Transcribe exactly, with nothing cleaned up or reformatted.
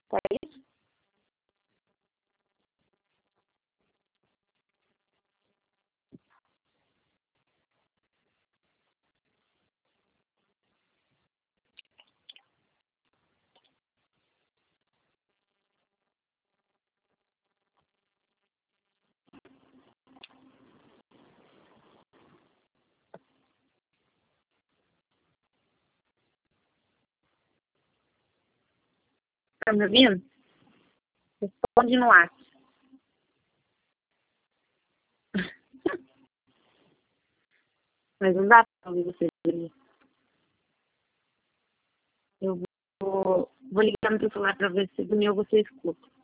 Tá isso? Tá me ouvindo? Responde no ar. Mas não dá pra ouvir você. Eu vou, vou ligar no teu celular pra ver se do meu você escuta.